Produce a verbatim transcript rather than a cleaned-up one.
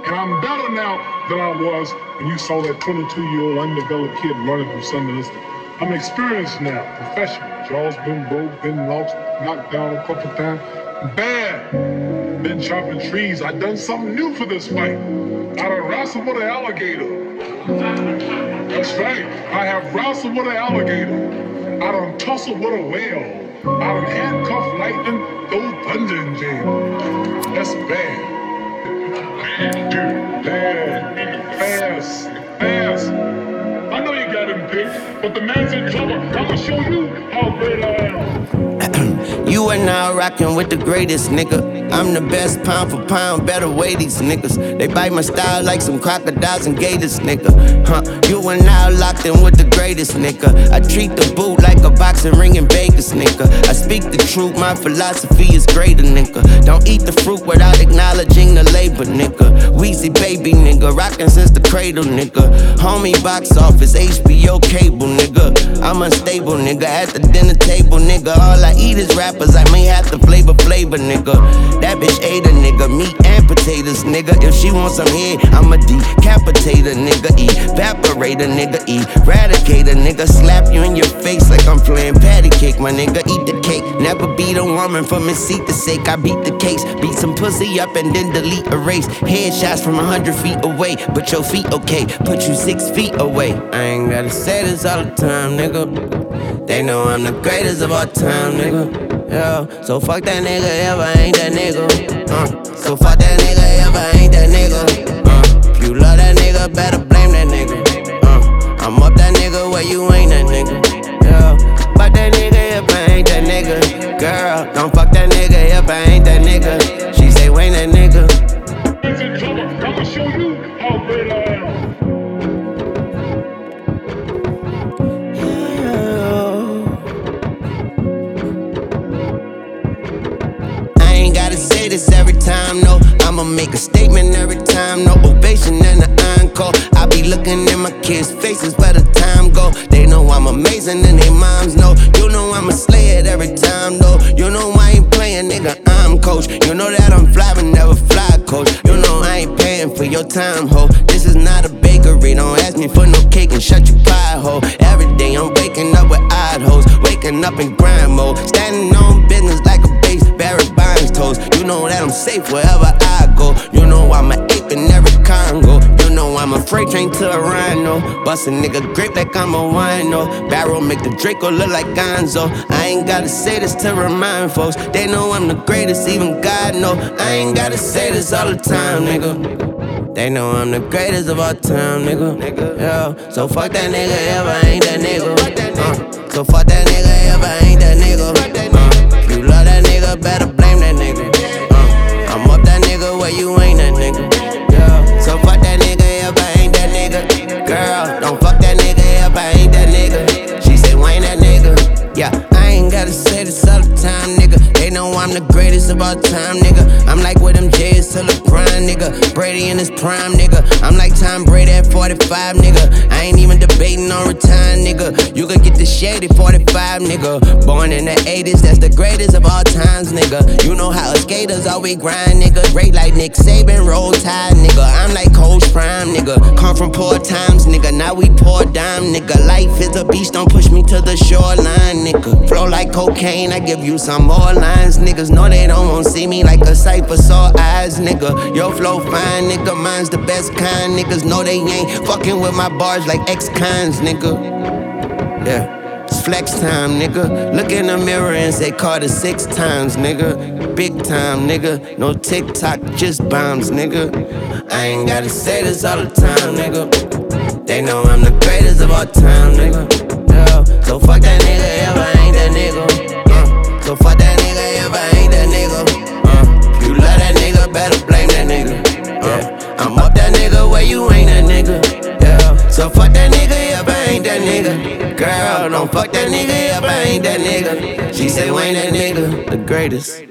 And I'm better now than I was when you saw that twenty-two-year-old undeveloped kid running from Sunday. I'm experienced now, professional. Jaws been broke, been lost, knocked down a couple times. Bad. Been chopping trees. I done something new for this fight. I done wrestled with an alligator. That's right. I have wrestled with an alligator. I done tussled with a whale. I done handcuffed lightning, throw thunder in jail. That's bad. Bad, dude. Bad. Fast. Fast. I know you got him picked, but the man's in trouble. I'm gonna show you how great I am. You are now rockin' with the greatest, nigga. I'm the best pound for pound, better weigh these niggas. They bite my style like some crocodiles and gators, nigga. Huh? You are now locked in with the greatest, nigga. I treat the boot like a boxing ring in Vegas, nigga. I speak the truth, my philosophy is greater, nigga. Don't eat the fruit without acknowledging the labor, nigga. Weezy baby, nigga. Rockin' since the cradle, nigga. Homie box office, H B O cable, nigga. I'm unstable, nigga. At the dinner table, nigga. All I eat is rappers, I may have to flavor flavor, nigga. That bitch ate a nigga, meat and potatoes, nigga. If she wants some head, I'ma decapitate a nigga, evaporate a nigga, eradicate a nigga. Slap you in your face like I'm playing patty cake, my nigga. Eat the cake, never beat a woman for misseat's sake. I beat the case, beat some pussy up and then delete erase. Headshots from a hundred feet away, but your feet okay, put you six feet away. I ain't gotta say this all the time, nigga. They know I'm the greatest of all time, nigga. Yeah, so fuck that nigga if I ain't that nigga. Uh, so fuck that nigga if I ain't that nigga. Uh, if you love that nigga, better blame that nigga. Uh, I'm up that nigga where you ain't that nigga. Yeah, fuck that nigga if I ain't that nigga. Girl, don't fuck that nigga if I ain't that nigga. She say, Wayne that nigga. I'ma show you how great I am. Say this every time, no. I'ma make a statement every time, no ovation and an encore. I be looking in my kids' faces where the time go. They know I'm amazing and they moms know. You know I'ma slay it every time, though. You know I ain't playing, nigga, I'm coach. You know that I'm fly but never fly, coach. You know I ain't paying for your time, ho. This is not a bakery, don't ask me for no cake and shut your pie, ho. Every day I'm waking up with odd hoes, waking up in grind mode, standing on business like a base, Barrett Bynes toast. You know that I'm safe wherever I go. You know I'm an ape in every Congo. You know I'm a freight train to a rhino. Bust a nigga grape like I'm a wino. Barrel make the Draco look like Gonzo. I ain't gotta say this to remind folks. They know I'm the greatest, even God know. I ain't gotta say this all the time, nigga. They know I'm the greatest of all time, nigga. Yeah, so fuck that nigga if I ain't that nigga. Uh, so fuck that nigga if I ain't that nigga. Uh, if you love that nigga, better blame that nigga. Uh, I'm up that nigga where you ain't that nigga. Yeah, so fuck that nigga if I ain't that nigga. Girl, don't fuck that nigga if I ain't that nigga. She say, Wayne that nigga. Yeah, I ain't gotta say this all the time, nigga. They know I'm the greatest of all time, nigga. I'm like with them J's to LeBron, nigga. Brady in his prime, nigga. I'm like Tom Brady at forty-five, nigga. I ain't even debating on retiring, nigga. You can get the shady forty-five, nigga. Born in the eighties, that's the greatest of all times, nigga. You know how skaters always grind, nigga. Great like Nick Saban, roll tide, nigga. I'm like Coach Prime, nigga. Come from poor times, nigga. Now we pour dime, nigga. Life is a beach, don't push me to the shoreline, nigga. Flow like cocaine, I give you some more lines. Niggas know they don't want to see me like a sight for sore eyes, nigga. Your flow fine, nigga. Mine's the best kind. Niggas know they ain't fucking with my bars like ex-cons, nigga. Yeah, it's flex time, nigga. Look in the mirror and say Carter six times, nigga. Big time, nigga. No TikTok, just bombs, nigga. I ain't gotta say this all the time, nigga. They know I'm the greatest of all time, nigga. Yeah, so fuck that nigga if I ain't that nigga. Uh, so fuck that nigga if I ain't that nigga. Uh, if you love that nigga, better blame that nigga. Uh, I'm up that nigga where you ain't that nigga. Yeah, so fuck that nigga if I ain't that nigga. Girl, don't fuck that nigga if I ain't that nigga. She say, Wayne that nigga, the greatest.